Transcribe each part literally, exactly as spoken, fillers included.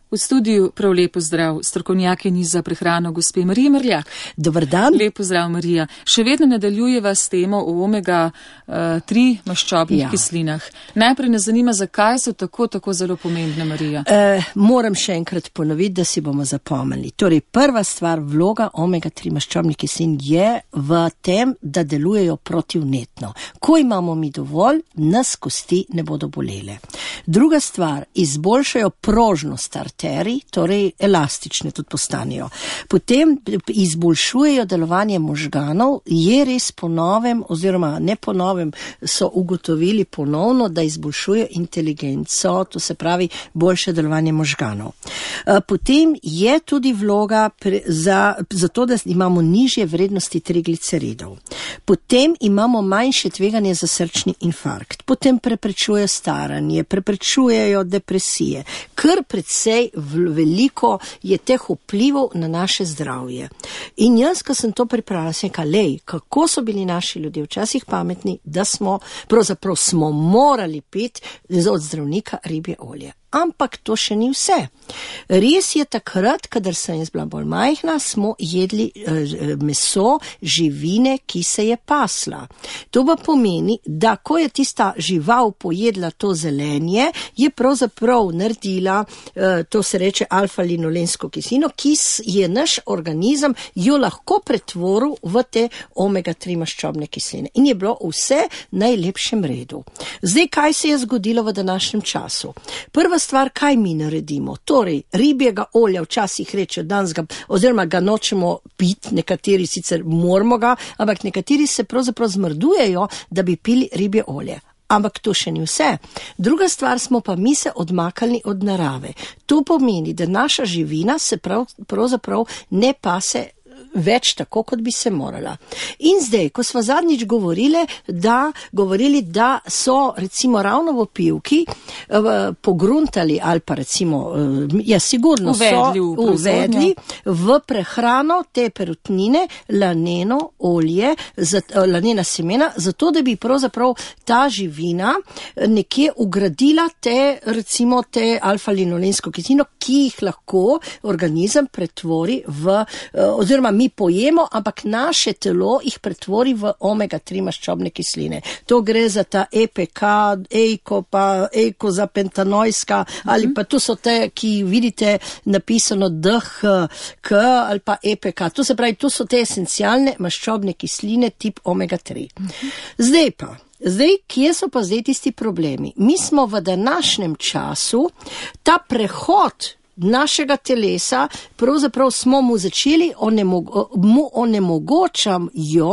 V studiu prav lepo zdrav, strokovnjakinji za prehrano gospe Marije Mrljak. Dobar dan. Lepo zdrav, Marija. Še vedno nadaljujeva s temo o omega tri uh, maščobnih ja. kislinah. Najprej nas zanima, zakaj so tako, tako zelo pomembne, Marija. E, moram še enkrat ponoviti, da si bomo zapomnili. Torej, prva stvar, vloga omega tri maščobnih kislin je v tem, da delujejo protivnetno. Ko imamo mi dovolj, nas kosti ne bodo bolele. Druga stvar, izboljšajo prožnost arterij, torej elastične tudi postanejo. Potem izboljšujejo delovanje možganov, je res po novem, oziroma ne po novem, so ugotovili ponovno, da izboljšujejo inteligenco, to se pravi boljše delovanje možganov. Potem je tudi vloga pre, za, za to, da imamo nižje vrednosti trigliceridov. Potem imamo manjše tveganje za srčni infarkt. Potem preprečuje staranje, preprečujejo depresije. Kar precej veliko je teh vplivov na naše zdravje. In jaz, ko sem to pripravila, sem rekla, lej, kako so bili naši ljudje včasih pametni, da smo, pravzaprav smo morali piti od zdravnika ribje olje. Ampak to še ni vse. Res je takrat, kadar sem jaz bila bolj majhna, smo jedli e, meso živine, ki se je pasla. To pa pomeni, da ko je tista žival pojedla to zelenje, je pravzaprav naredila, e, to se reče alfa-linolensko kislino, ki je naš organizem jo lahko pretvoril v te omega tri maščobne kisline. In je bilo vse v najlepšem redu. Zdaj, kaj se je zgodilo v današnjem času? Prva stvar, kaj mi naredimo? Torej, ribjega olja včasih reče danes ga, oziroma ga nočemo piti, nekateri sicer moramo ga, ampak nekateri se pravzaprav zmrdujejo, da bi pili ribje olje. Ampak to še ni vse. Druga stvar, smo pa mi se odmakali od narave. To pomeni, da naša živina se prav, pravzaprav ne pase več tako, kot bi se morala. In zdaj, ko smo zadnjič govorili, da, govorili, da so recimo ravno v pivki uh, pogruntali ali pa recimo, uh, ja, sigurno uvedli so v uvedli v prehrano te perutnine laneno olje, za, uh, lanena semena, zato da bi pravzaprav ta živina nekje ugradila te, recimo te alfa-linolensko kislino, ki jih lahko organizem pretvori v, uh, oziroma mi pojemo, ampak naše telo jih pretvori v omega tri maščobne kisline. To gre za ta E P K, Eiko, pa Eiko za pentanojska, mm-hmm. ali pa tu so te, ki vidite napisano D H K ali pa E P K. To se pravi, tu so te esencialne maščobne kisline tip omega tri. Mm-hmm. Zdaj pa, zdaj, kje so pa zdaj tisti problemi? Mi smo v današnjem času ta prehod našega telesa, pravzaprav smo mu začeli onemogo, mu onemogočamo,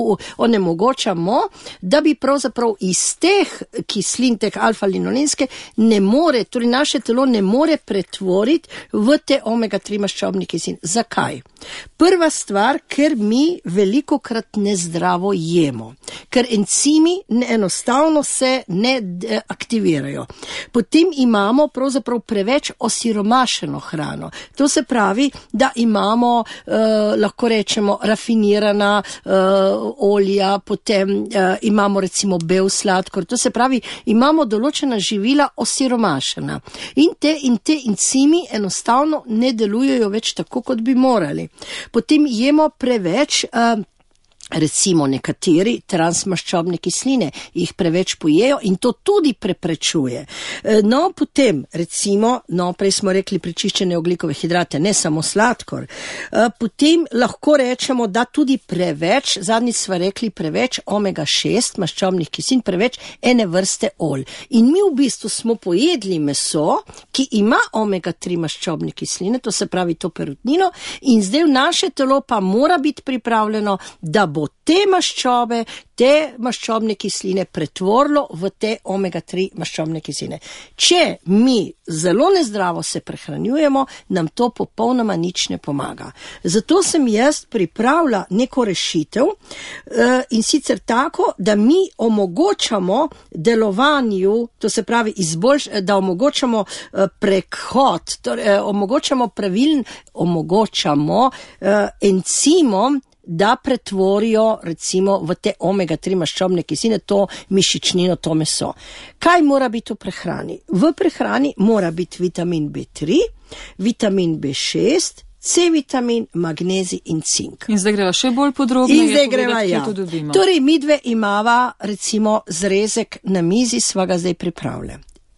onemogočamo, da bi pravzaprav iz teh kislin, teh alfa-linolenske, ne more, torej naše telo ne more pretvoriti v te omega tri maščobne kisline. Zakaj? Prva stvar, ker mi velikokrat nezdravo jemo, ker encimi enostavno se ne aktivirajo. Potem imamo pravzaprav preveč osiromašeno hrano. To se pravi, da imamo, eh, lahko rečemo, rafinirana eh, olja, potem eh, imamo recimo bel sladkor. To se pravi, imamo določena živila osiromašena. In te, in te encimi enostavno ne delujejo več tako, kot bi morali. Potem jemo preveč, uh, recimo nekateri transmaščobne kisline, jih preveč pojejo in to tudi preprečuje. No, potem, recimo, no, prej smo rekli prečiščene ogljikove hidrate, ne samo sladkor. Potem lahko rečemo, da tudi preveč, zadnjič smo rekli preveč omega šest maščobnih kislin, preveč ene vrste olj. In mi v bistvu smo pojedli meso, ki ima omega tri maščobne kisline, to se pravi to perutnino, in zdaj v naše telo pa mora biti pripravljeno, da bo te maščobe, te maščobne kisline pretvorilo v te omega tri maščobne kisline. Če mi zelo nezdravo se prehranjujemo, nam to popolnoma nič ne pomaga. Zato sem jaz pripravila neko rešitev in sicer tako, da mi omogočamo delovanju, to se pravi izboljš, da omogočamo prekhod, torej omogočamo pravilen, omogočamo encimom da pretvorijo recimo v te omega tri maščobne kisline, to mišičnino, to meso. Kaj mora biti v prehrani? V prehrani mora biti vitamin B tri, vitamin B šest, C vitamin, magnezij in cink. In zdaj greva še bolj podrobno. In zdaj greva, ja. Torej, midve imava recimo zrezek na mizi, sva ga zdaj pripravlja.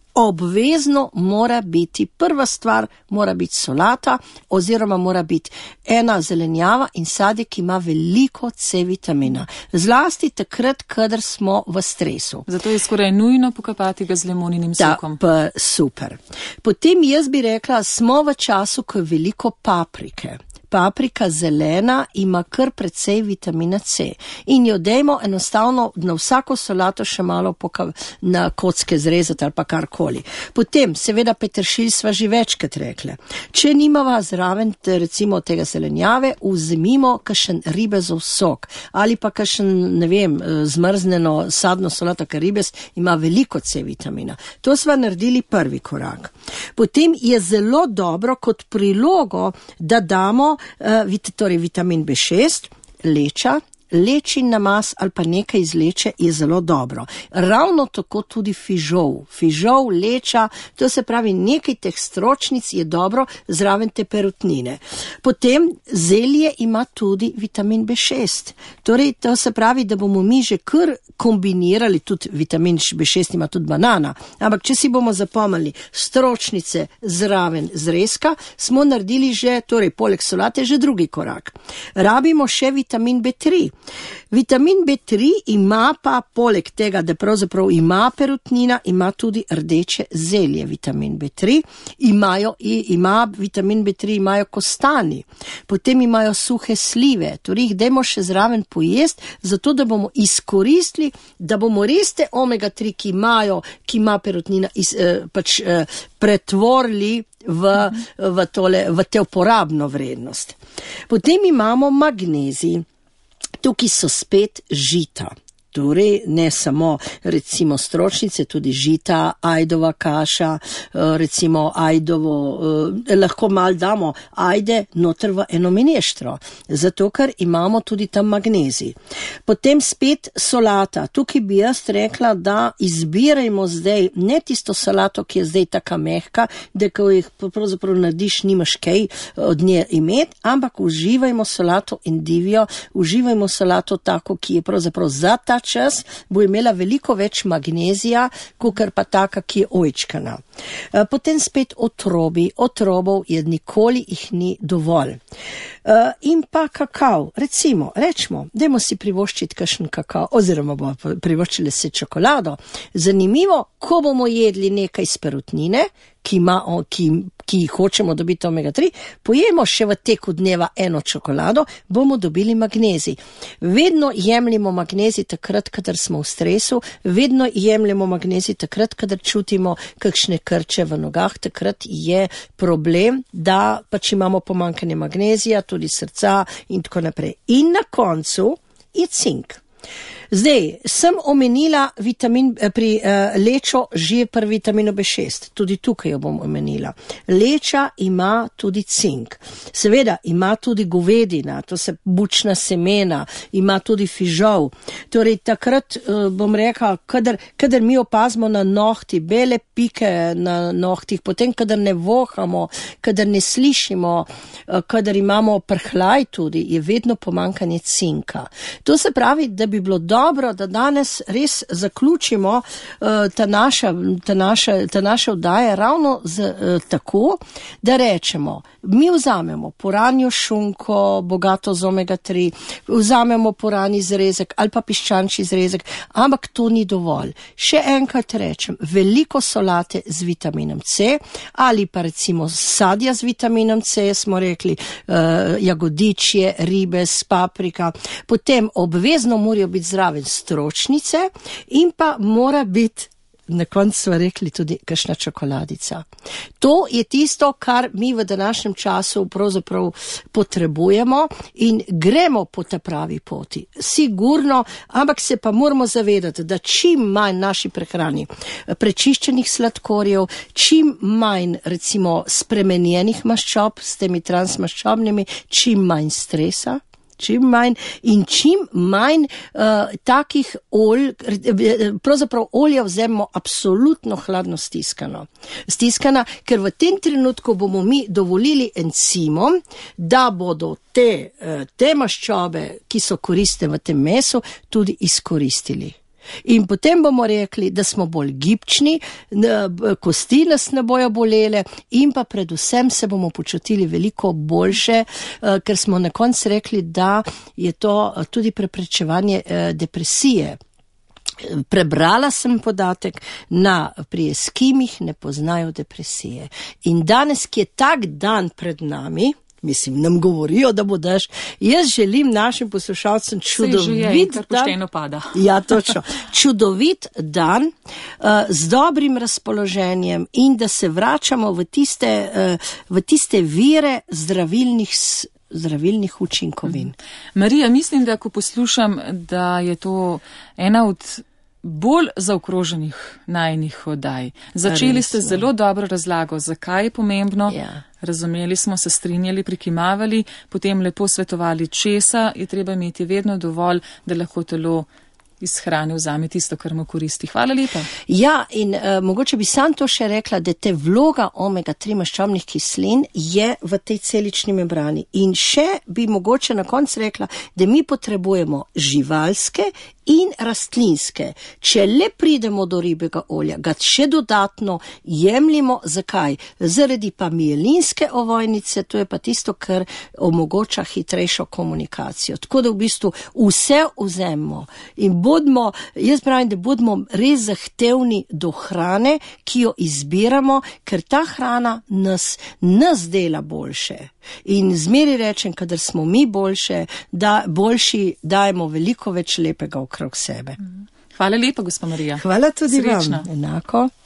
Obvezno mora biti, prva stvar mora biti solata oziroma mora biti ena zelenjava in sadje, ki ima veliko C vitamina. Zlasti takrat, kadar smo v stresu. Zato je skoraj nujno pokapati ga z limoninim sokom. Da, pa super. Potem jaz bi rekla, smo v času, ko je veliko paprike. Paprika zelena ima kar precej vitamina C in jo dajmo enostavno na vsako solato še malo poka- na kocke zrezati ali pa karkoli. Potem, seveda, peteršilj sva že večkrat rekle. Če nimava zraven te, recimo tega zelenjave, vzemimo kakšen ribezov sok ali pa kakšen, ne vem, zmrzneno sadno solato, ker ribez ima veliko C vitamina. To sva naredili prvi korak. Potem je zelo dobro kot prilogo, da damo Uh, torej vitamin B šest, leča, lečin namaz ali pa nekaj iz leče je zelo dobro. Ravno tako tudi fižol. Fižol, leča, to se pravi nekaj teh stročnic je dobro zraven te perutnine. Potem zelje ima tudi vitamin B šest. Torej, to se pravi, da bomo mi že kar kombinirali, tudi vitamin B šest ima tudi banana, ampak če si bomo zapomnili stročnice zraven zrezka, smo naredili že, torej poleg solate, že drugi korak. Rabimo še vitamin B tri. Vitamin B tri ima pa, poleg tega, da pravzaprav ima perutnina, ima tudi rdeče zelje. Vitamin B tri imajo, ima vitamin B tri imajo kostani, potem imajo suhe slive, torej jih dajmo še zraven pojesti, zato da bomo izkoristili, da bomo res te omega tri, ki imajo, ki ima perutnina, iz, eh, pač eh, pretvorili v, v, tole, v te uporabno vrednost. Potem imamo magnezij. Tukaj so spet žita. Torej, ne samo recimo stročnice, tudi žita, ajdova kaša, recimo ajdovo, eh, lahko mal damo ajde noter v eno mineštro, zato ker imamo tudi tam magnezij. Potem spet solata. Tukaj bi jaz rekla, da izbirajmo zdaj ne tisto solato, ki je zdaj taka mehka, da ko jih pravzaprav narediš, nimaš kaj od nje imeti, ampak uživajmo solato endivijo, uživajmo solato tako, ki je pravzaprav za ta čas bo imela veliko več magnezija, kakor pa taka, ki je ojčkana. Potem spet otrobi. Otrobov je nikoli jih ni dovolj. In pa kakav. Recimo, rečemo, dajmo si privoščiti kakšen kakav, oziroma bomo privoščili se čokolado. Zanimivo, ko bomo jedli nekaj iz perutnine, ki, ima, ki, ki hočemo dobiti omega tri, pojemo še v teku dneva eno čokolado, bomo dobili magnezij. Vedno jemljemo magnezij takrat, kadar smo v stresu, vedno jemljemo magnezij takrat, kadar čutimo kakšne krče v nogah, takrat je problem, da pač imamo pomanjkanje magnezija, tudi srca in tako naprej. In na koncu je cink. Zdaj, sem omenila vitamin, pri uh, lečo že pri vitaminu B šest, tudi tukaj jo bom omenila. Leča ima tudi cink. Seveda ima tudi govedina, to se bučna semena, ima tudi fižol. Torej, takrat uh, bom rekla, kadar, kadar mi opazimo na nohti, bele pike na nohtih, potem kadar ne vohamo, kadar ne slišimo, uh, kadar imamo prhljaj tudi, je vedno pomanjkanje cinka. To se pravi, da bi bilo dobro, da danes res zaključimo uh, ta naša, ta naša, ta naša oddaja ravno z, uh, tako, da rečemo, mi vzamemo puranjo šunko, bogato z omega tri, vzamemo purani zrezek ali pa piščančji zrezek, ampak to ni dovolj. Še enkrat rečem, veliko solate z vitaminom C ali pa recimo sadja z vitaminom C, smo rekli, uh, jagodičje, ribez, paprika, potem obvezno morajo biti zraven stročnice in pa mora biti, na koncu smo rekli, tudi kakšna čokoladica. To je tisto, kar mi v današnjem času pravzaprav potrebujemo in gremo po ta pravi poti. Sigurno, ampak se pa moramo zavedati, da čim manj naši prehrani prečiščenih sladkorjev, čim manj recimo spremenjenih maščob s temi transmaščobnimi, čim manj stresa, čim manj in čim manj uh, takih olj, pravzaprav olja vzemimo absolutno hladno stiskano. Stiskana, ker v tem trenutku bomo mi dovolili encimom, da bodo te, te maščobe, ki so koristne v tem mesu, tudi izkoristili. In potem bomo rekli, da smo bolj gibčni, kosti nas ne bojo bolele in pa predvsem se bomo počutili veliko boljše, ker smo na koncu rekli, da je to tudi preprečevanje depresije. Prebrala sem podatek, na, pri eskimih ne poznajo depresije. In danes, ki je tak dan pred nami, mislim, nam govorijo, da bo dež. Jaz želim našim poslušalcem čudovit dan. Pada. Ja, točno. Čudovit dan uh, z dobrim razpoloženjem in da se vračamo v tiste, uh, v tiste vire zdravilnih zdravilnih učinkovin. Marija, mislim, da ko poslušam, da je to ena od bolj zaokroženih najnih oddaj. Začeli ste zelo dobro razlago, zakaj je pomembno. Ja. Razumeli smo, se strinjali, prikimavali, potem lepo svetovali, česa je treba imeti vedno dovolj, da lahko telo iz hrane vzame tisto, kar mu koristi. Hvala lepa. Ja, in uh, mogoče bi sam to še rekla, da te vloga omega tri maščobnih kislin je v tej celični membrani. In še bi mogoče na koncu rekla, da mi potrebujemo živalske in rastlinske. Če le pridemo do ribjega olja, ga še dodatno jemljimo. Zakaj? Zaradi pa mielinske ovojnice, to je pa tisto, kar omogoča hitrejšo komunikacijo. Tako da v bistvu vse vzemimo in bodimo, jaz pravim, da bodimo res zahtevni do hrane, ki jo izbiramo, ker ta hrana nas, nas dela boljše. In zmeri rečem, kadar smo mi boljše, da boljši dajemo veliko več lepega okrog sebe. Hvala lepa, gospa Marija. Hvala tudi Srečno. Vam. Enako.